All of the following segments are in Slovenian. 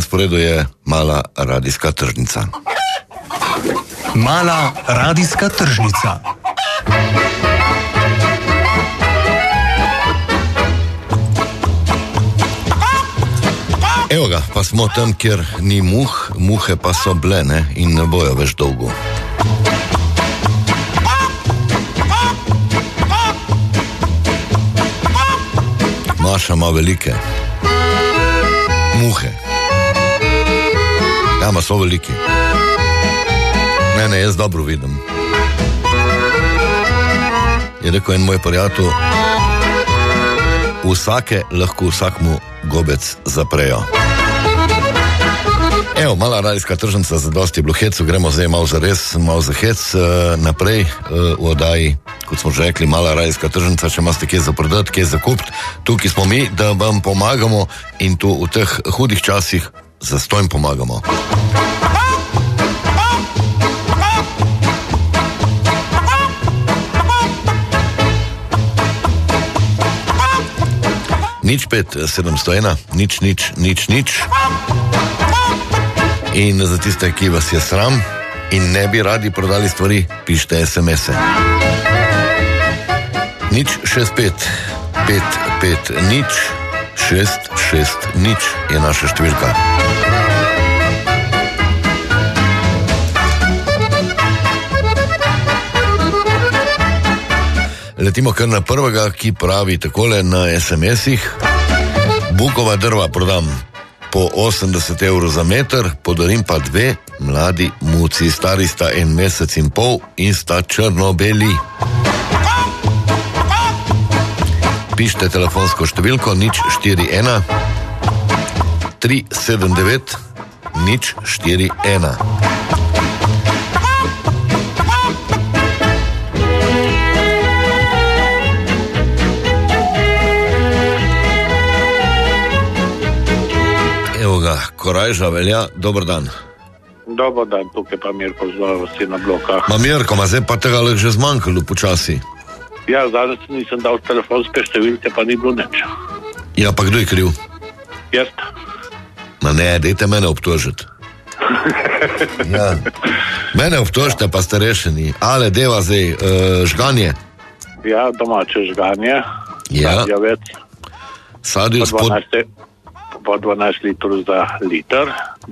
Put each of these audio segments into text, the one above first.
sporedu je mala radijska tržnica. Mala radijska tržnica. Evo ga, pa smo tam, kjer ni muhe pa so bile, ne, in ne bojo več dolgo. Maša ima velike muhe. Ja, ma so veliki. Ne, jaz dobro vidim. Je rekel en moj prijatelj, vsake lahko vsakmu gobec zaprejo. Evo, mala radijska tržnica, za dosti je bilo hecu, gremo zdaj malo za res, malo za hec naprej v oddaji, kot smo že rekli, mala radijska tržnica, če imate kje za prodati, kje za kupiti, tukaj smo mi, da vam pomagamo in tu v teh hudih časih zastojn pomagamo. Nič 5 701, nič. In za tiste, ki vas je sram in ne bi radi prodali stvari, pišite SMS-e. Nič 65 550 660 je naša številka. Letimo kar na prvega, ki pravi takole na SMS-ih. Bukova drva prodam po 80 € za meter, podarim pa 2 mladi muci, stari sta 1 mesec in pol in sta črno-beli. Pišite telefonsko številko 041 379 041. Korajža velja, dober dan. Dober dan, tukaj pa Mirko zvala vsi na blokah. Ma Mirko, zdaj pa tega lahko že zmanjkalo počasi. Ja, danes nisem dal telefonske številke, pa ni bilo nič. Ja, pa kdo je kriv? Jaz. Ma ne, dajte mene obtožiti. Ja. Mene obtožite, pa ste rešeni. Ale, deva zdaj, žganje. Ja, domače žganje. Ja. Sadjavec. Sadju spod... Po 12 litrov za liter.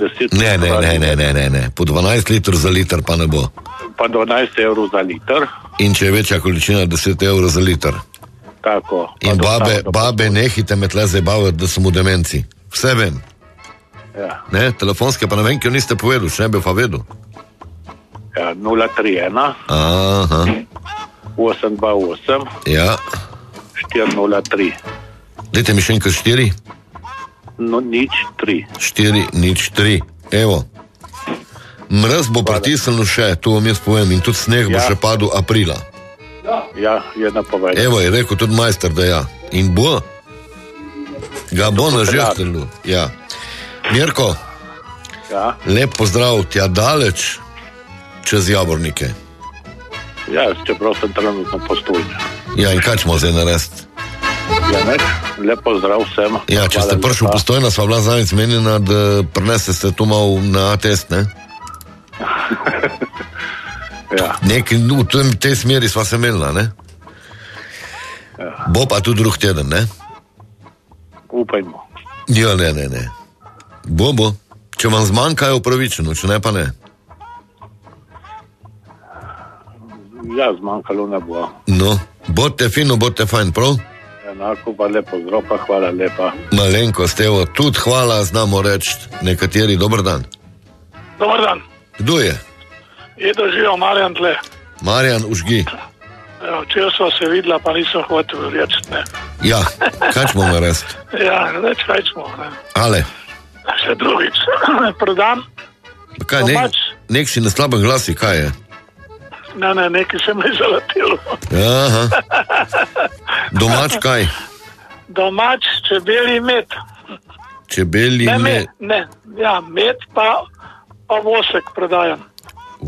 Ne. Po 12 litrov za liter pa ne bo. Po 12 € za liter. In če je večja količina, 10 € za liter. Tako. In babe nehite me tle zabavati, da sem v demenci. Vse vem. Ja. Ne, telefonske pa ne vem, ki jo niste povedali, še ne bi pa vedel. Ja, 031. Aha. 828. Ja. 403. Dajte mi še enkrat 4. No, 0-3. 4-0-3. Evo. Mraz bo pritisnil še, to vam jaz povem, in tudi sneg bo še padel aprila. Ja, je napovedal. Evo, je rekel tudi majster, da ja. In bo? Ga bo na žehtelju. Ja. Mirko, lep pozdrav tja daleč čez Javornike. Ja, čeprav sem trenutno postojni. Ja, in kaj smo zdaj narediti? Ja, neč, lep pozdrav vsem. Ja, če ste prišli v Postojna, sva bila zanic menjena, da prineste ste tu malo na test, ne? Ja. V tej smeri sva se menila, ne? Ja. Bo pa tu drug teden, ne? Upajmo. Ja, ne. Bo. Če vam zmanjka, je upravičeno, če ne pa ne. Ja, zmanjkalo ne bo. No, bodte fino, bodte fajn, prav? Enako pa lepo zdrav, pa hvala lepa. Malenkost, evo, tudi hvala, znamo reči nekateri, dober dan. Dobar dan. Kdo je? Je doživel Marjan tle. Marjan, užgi. Včeraj sva se videla, pa nisem hotel reči, ne. Ja, kaj smo narediti? Ja, reč kaj smo, ne. Ale? Še drugič. Prodam. Kaj, nek si na slabem glasi, kaj je? Ne, nekaj se mi je zaletilo. Aha. Domač kaj? Domač čebeli med. Čebeli med? Ne, ja, med pa vosek prodajam.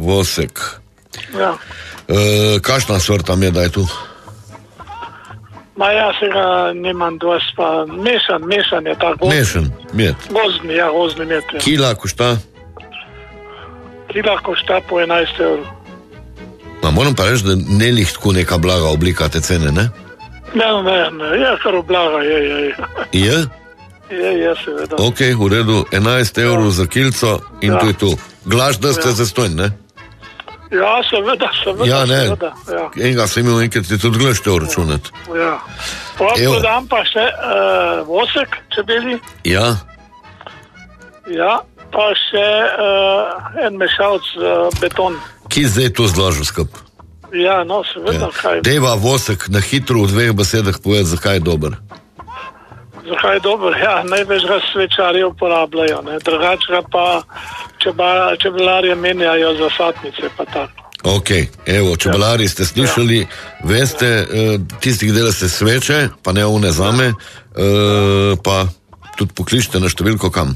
Vosek. Ja. Kakšna sorta meda je tu? Ma jaz ga nimam dosti, pa mešan je tako. Mešan med. Gozdni med. Ja. Kila košta? Kila košta po 11 evrov. Ma moram pa reči, da ne lih tako neka blaga oblika te cene, ne? Ne, je kar blaga, je. Je? Je, seveda. Ok, v redu, 11 evrov za kilco in to je to. Glaš, da ste zastojni, ne? Ja, seveda. Ja, ne. Seveda, ja. Enega sem imel enkrat, ti tudi gledaš te računati. Ja. Podam pa še vosek, čebeli. Ja. Ja, pa še en mešalc beton. Ki zdaj to zložil skup? Ja, no, seveda, kaj. Dejva vosek na hitro v 2 besedah povedati, zakaj je dober. Zakaj je dober? Ja, največ ga svečarji uporabljajo, ne. Drugače ga pa čebelarje menjajo za satnice, pa tako. Ok, evo, čebelari ste slišali, veste, tistih dela se sveče, pa ne one zame, pa tudi pokličite na številko kam.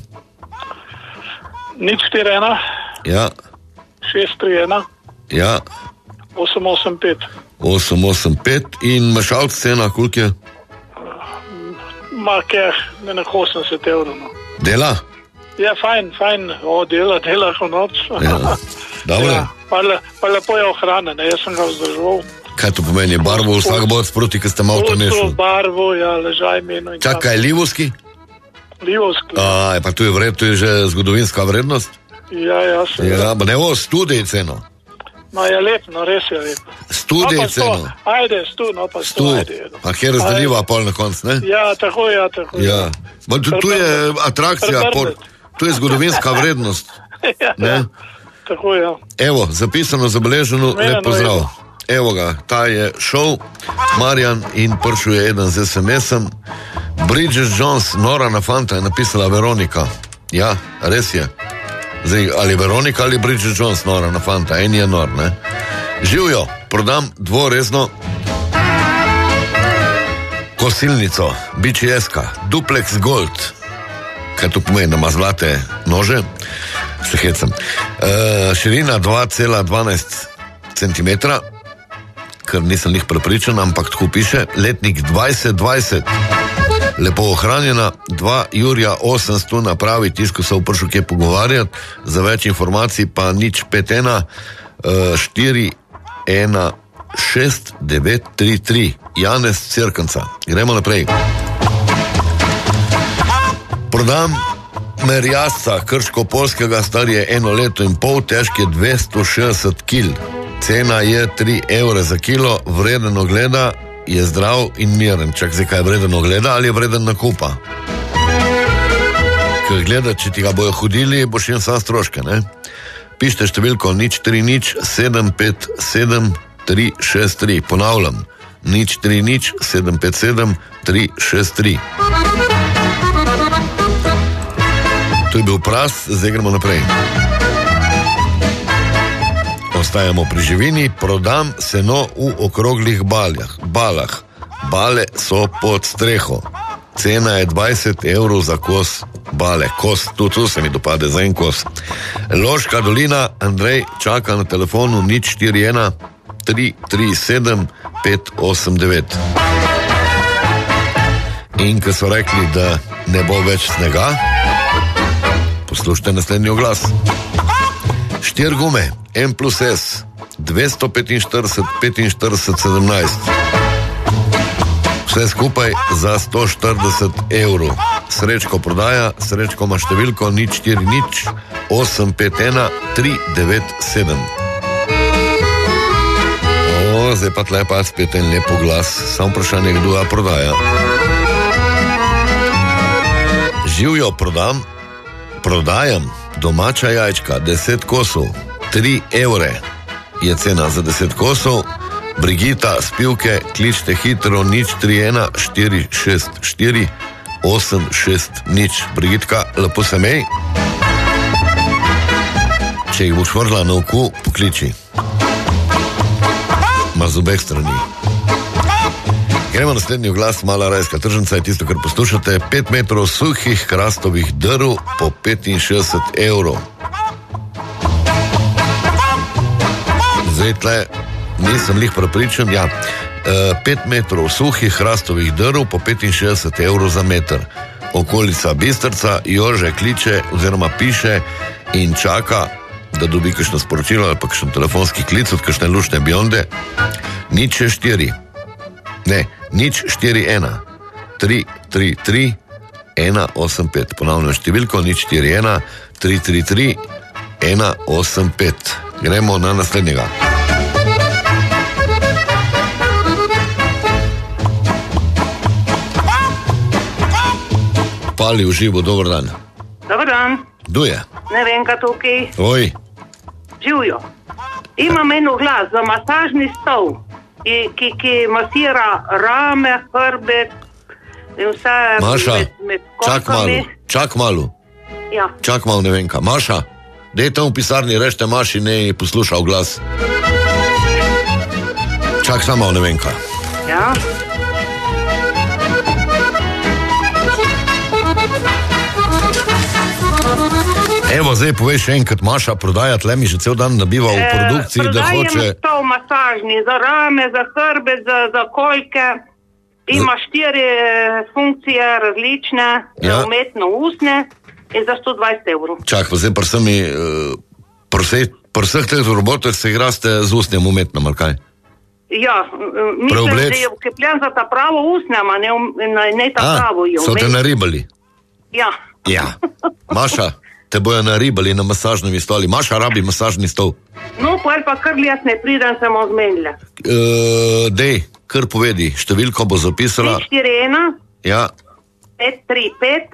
041 Ja. 631 Ja. 885. 885 in mešalc cena, koliko je? Ma keh, ne 80 evrov. No. Dela? Ja, fajn, dela ko noč. Ja. Dobro. Ja, pa lepo je ohrana, ne, jaz sem ga vzdržal. Kaj to pomeni? Barvo vsak bod sproti, ki ste malo to mešali? Barvo, ja, ležaj meno. Čakaj, livovski? Livovski. Pa tu je že zgodovinska vrednost? Ja, ja, pa ne, studij ceno. No, je lep, no, res je lep. Studij ceno. Ajde, pa ajde. Pa kje razdeljiva pol na konc, ne? Ja, tako. Ja. Tu je atrakcija, tu je zgodovinska vrednost. Ja, tako, ja. Evo, zapisano, zabeleženo, lep pozdrav. Evo ga, ta je šel, Marjan, in prišel je eden z SMS-em. Bridget Jones, Nora na fanta, je napisala Veronika. Ja, res je. Zdaj, ali Veronika ali Bridget Jones, Nora na fanta, en je nor, ne? Živjo, prodam dvorezno kosilnico, BCS-ka, Duplex Gold. Kaj to pomeni, da ima zlate nože? Se hecam. Širina 2,12 cm, ker nisem njih prepričan, ampak tako piše, letnik 2020. Lepo ohranjena, 2 Jurja 800 napravi, tisko se vprašal, kje pogovarjati, za več informacij pa 051 416 933, Janez Cerkanca. Gremo naprej. Prodam merjasca krško-polskega, star je 1 leto in pol, težk je 260 kil. Cena je 3 evre za kilo, vreden ogleda, je zdrav in miren. Čak, zdaj kaj je vreden ogleda ali je vreden nakupa? Ker gleda, če ti ga bojo hodili, boš jen sam stroške, ne? Pište številko 030 757 363. Ponavljam, 030 757 363. To je bil Pras, zdaj gremo naprej. Ostajamo pri živini, prodam seno v okroglih balah. Bale so pod streho. Cena je 20 evrov za kos bale. Kos, tu se mi dopade za en kos. Loška dolina, Andrej čaka na telefonu 041 337 589. In ko so rekli, da ne bo več snega, poslušajte naslednji oglas. 4 gume, M+S, 245, 45, 17. Vse skupaj za 140 evrov. Srečko prodaja, Srečko ima številko 040 851 397. Zdaj pa tle pa spet en lep oglas, samo vprašanje, kdo ga prodaja. Živjo, prodajam domača jajčka, 10 kosov, 3 evre je cena za 10 kosov. Brigita, spivke, kličte hitro 031 464 860. Brigitka, lepo se mej. Če jih boš vrla na oku, pokliči. Ma z obeh strani. Gremo naslednji oglas, Mala rajska tržnica je tisto, kar poslušate. 5 metrov suhih hrastovih drv po 65 evrov. Zdaj tle nisem lih prepričan, ja. 5 metrov suhih hrastovih drv po 65 evrov za meter. Okolica Bistrca, Jože kliče oziroma piše in čaka, da dobi kakšno sporočilo ali pa kakšen telefonski klic od kakšne lušne bionde. 041 333 185. Ponavljam številko 041 333 185. Gremo na naslednjega. Pali v živo, dober dan. Dobar dan. Kdo je? Nevenka tukaj. Oj. Živijo. Imam eno glas za masažni stol, ki masira rame, hrbet in vse. Maša, med čak malo. Ja. Čak malo, Nevenka. Maša, dej tam v pisarni, rešte Maši, ne poslušal glas. Čak samo, Nevenka. Ja. Evo, zdaj povej še enkrat, Maša prodaja, tle mi že cel dan nabiva v produkciji, da hoče... Prodajem stol masažni, za rame, za hrbet, za koljke. Ima 4 funkcije različne, umetno-usne in za 120 evrov. Čak, pa zdaj pri vseh teh robotih se igraste z usnjem umetnom, ali kaj? Ja, mislim, da je vkepljen za ta pravo usnjama, ne ta pravo je umetno. So te naribali? Ja. Ja. Maša, te bojo naribali na masažnovi stoli. Maša rabi masažni stol. No, pa kar jaz ne pridem, sem ozmenila. Dej, kar povedi, številko bo zapisala. 041 Ja. 535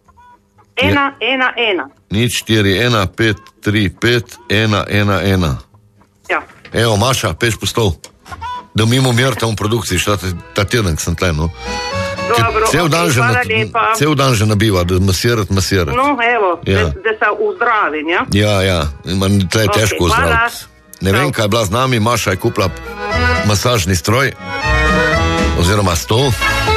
111. 041 535 111. Ja. Evo, Maša, peš po stol. Da mimo mjertam v produkciji, šta ta teden sem tle, no. Dobro, cel dan že nabiva, da masirati. No, evo, ja. Da se uzdravim, ja? Ja, to je težko uzdraviti. Nevenka je bila z nami, Maša je kupila masažni stroj, oziroma stol.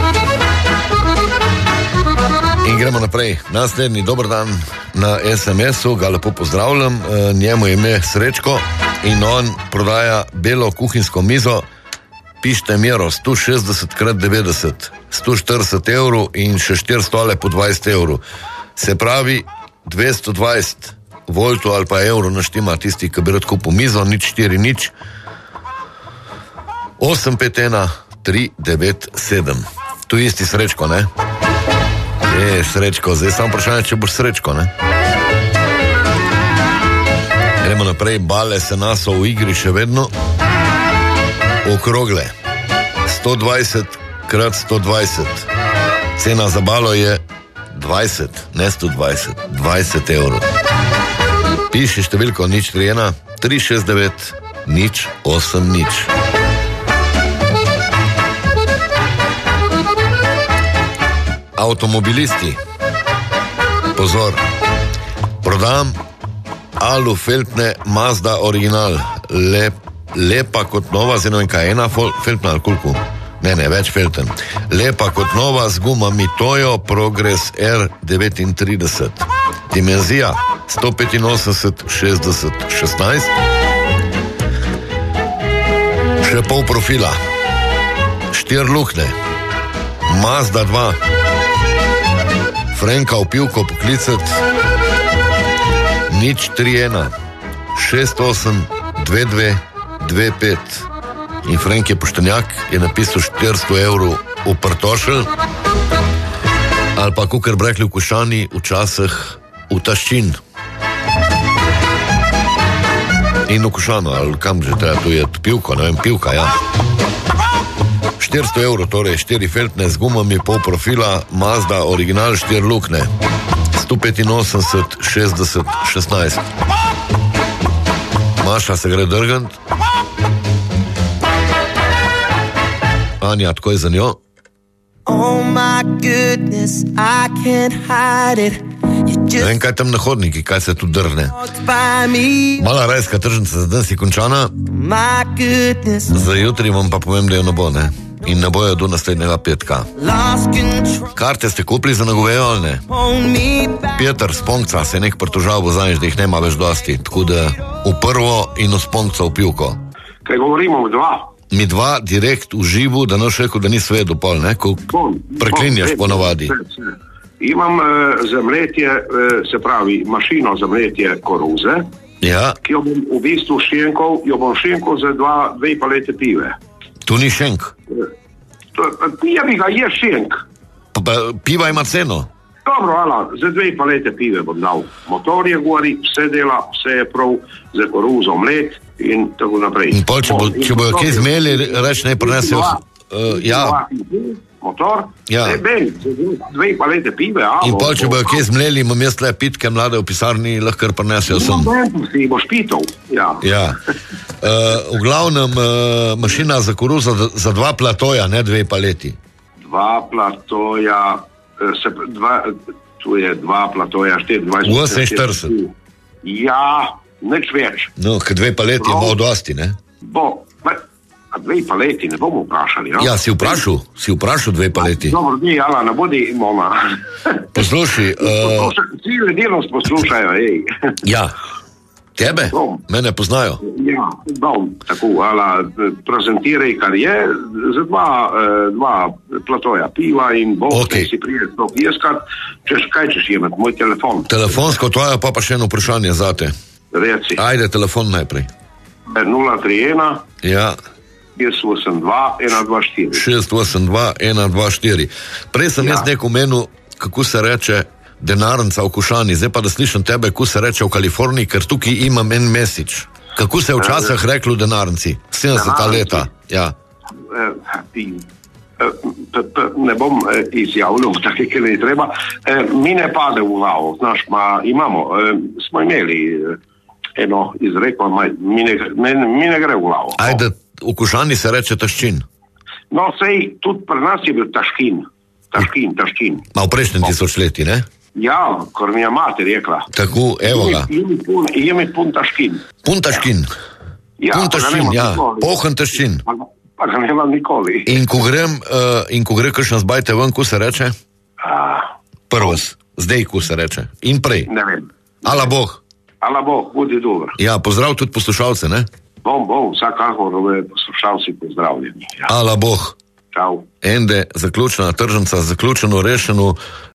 In gremo naprej. Naslednji, dober dan na SMS-u, ga lepo pozdravljam, njemu je ime Srečko in on prodaja belo kuhinjsko mizo. Pište mero 160x90, 140 evrov in še 4 stole po 20 evrov. Se pravi 220 voltov ali pa evrov naštima tisti, ki bi rad kupil mizo, 040 851 397. Tu isti Srečko, ne? Srečko, zdaj samo vprašanje, če boš Srečko, ne? Gremo naprej, bale se naso v igri še vedno. Okrogle 120x120. Cena za balo je 20, ne 120, 20 evrov. Piši številko 041 369 080. Avtomobilisti, pozor, prodam alufeltne Mazda original, lepa kot nova, zdaj ne vem kaj, ena feltna ali koliko? Ne, več felten. Lepa kot nova z gumami Toyo Progress R39. Dimenzija 185, 60, 16. Še pol profila. 4 lukne. Mazda 2. Frenka v pivko poklicati 031 68 22 25. In Frank je poštenjak, je napisal 400 evrov v Prtošelj, ali pa kukar bi rekli v Košani, včasih v Taščin. In v Košano, ali kam že treba, tu je pivko, ne vem, pivka, ja. 400 evrov, torej 4 feltne z gumami, pol profila, Mazda original, 4 lukne, 185, 60, 16. Maša se gre drgant. Anja, tako je za njo. Oh my goodness, I can't hide it. Ne vem, kaj tam na hodniki, kaj se tu drne. Mala rajska tržnica za dan si končana. Za jutri vam pa povem, da jo ne bo, ne? In ne bojo do naslednjega petka. Karte ste kupili za nagovejo, ali ne? Peter Sponkca se je nek pritožal, bo zanič, da jih nema več dosti. Tako da v prvo in v Sponkca v pivko. Kaj govorimo v 2? mi dva direkt v živu, da noš rekel, da ni svedo pol, ne? Ko preklinjaš ponavadi. Imam za mletje, se pravi, mašino za mletje koruze, Ja. ki jo bom v bistvu šenkal za dve palete pive. Tu ni šenk. Pijavi ga je šenk. Piva ima ceno. Dobro, za 2 palete pive bom dal. Motor je gori, vse dela, vse je prav, za koruzo mlet in tako naprej. In pol, če bojo kaj zmeli, reč naj prinesejo. Motor, ja. 2 palete pive. In pol, če bojo kaj zmleli, imam jaz tle pitke mlade v pisarni, lahko kar prinesejo sem. Si boš pitov, ja. Ja. V glavnem, mašina za koruzo za 2 platoja, ne 2 paleti. 2 platoja, tu je 2 platoja, 24. 48. Ja, nič več. No, k 2 paleti je malo dosti, ne? A 2 paleti ne bomo vprašali, ja? Ja, si vprašal 2 paleti. Dobro, ne bodi mona. Poslušaj, Vsi ljudje nas poslušajo, ej. Ja. Tebe? Mene poznajo. Ja, tako, prezentiraj, kar je, za 2 platoja piva in Okay. si prijeti to pijeskat, kaj češ imeti, moj telefon. Telefonsko tvoja pa še eno vprašanje zate. Reci. Ajde, telefon najprej. 031 Ja. 682 124. 682 124. Prej sem jaz nekaj omenil, kako se reče denarnica v Košani, zdaj pa da slišam tebe, kako se reče v Kaliforniji, ker tukaj imam en mesec. Kako se je včasih reklo v denarnici? 70 leta. Ja. Ne bom izjavljal, tako je ne treba. Mi ne pade v glavo, znaš, smo imeli eno izreko, mi ne gre v glavo. Ajde, v Košani se reče taščin. No, sej, tudi pri nas je bil taškin. Ma v prejšnjem tisočletji, ne? Ja, kar mi je mati rekla. Tako, evo ga. Ime pun taškin. Pun taškin. Ja, pun taškin, ja. Pohan taškin. Pa ga nemam nikoli. In ko gre kakšna zbajte ven, ko se reče? Prvos. Zdaj, ko se reče. In prej. Ne vem. Ala Bog. Ala Bog, budi dober. Ja, pozdrav tudi poslušalce, ne? Bom, vsakako poslušalci pozdravljeni. Ja. Ala Bog. Čau. Ende, zaključena tržnica, zaključeno, rešeno.